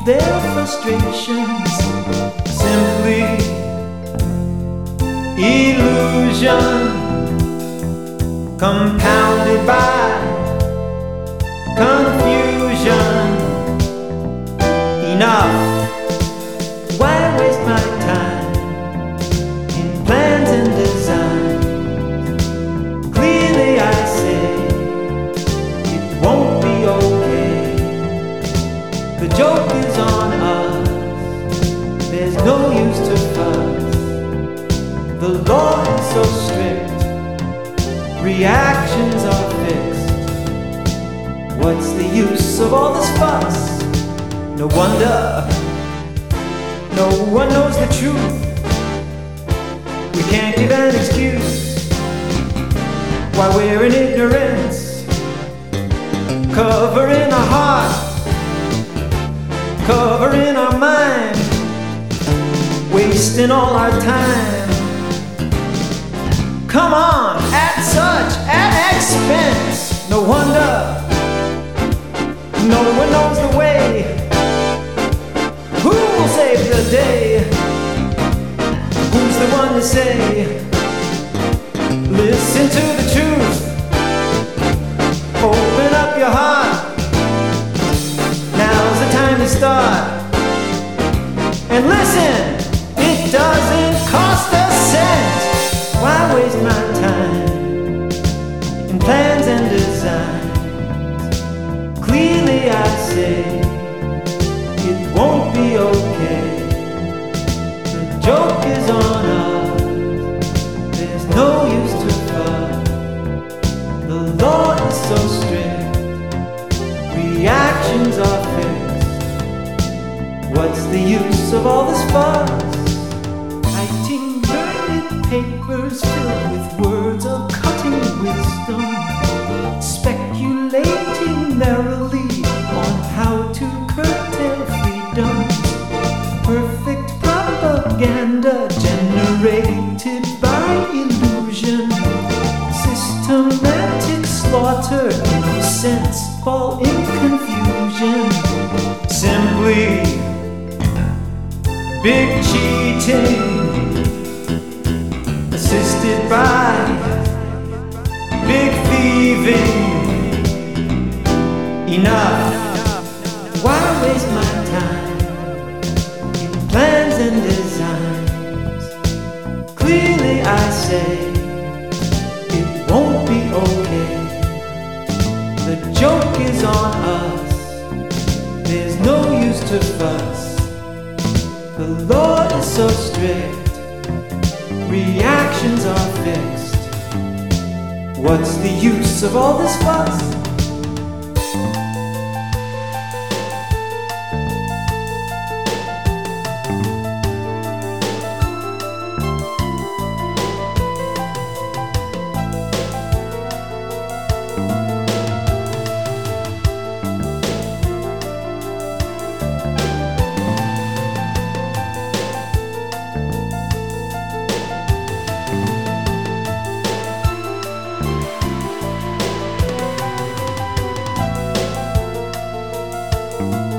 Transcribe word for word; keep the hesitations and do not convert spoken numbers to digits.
their frustrations. Simply illusion, compounded by confusion. Enough. Why waste my time in plans and designs? Clearly I say it won't be okay. The joke is on us, there's no use to fuss. The law is so strict, reactions are fixed. What's the use of all this fuss? No wonder no one knows the truth. We can't give an excuse why we're in ignorance, covering our heart, covering our mind, wasting all our time. Come on, at such an expense. No wonder no one knows the way. Who will save the day? Who's the one to say, listen to the truth, open up your heart, now's the time to start. And listen, it doesn't cost a cent. Why waste my time in plans and designs? Clearly I say it won't be okay. The joke is on us, there's no use to fuss. The law is so strict, reactions are fixed. What's the use of all this fuss? Writing learned papers filled with words of cutting wisdom, speculating narrowly on how to curtail freedom. Perfect propaganda generated by illusion. Systematic slaughter, innocents fall in confusion. Simply big cheating, assisted by big thieving. Enough. Why waste my time in plans and designs? Clearly I say it won't be okay. The joke is on us, there's no use to fuss. The law is so strict, reactions are fixed. What's the use of all this fuss? you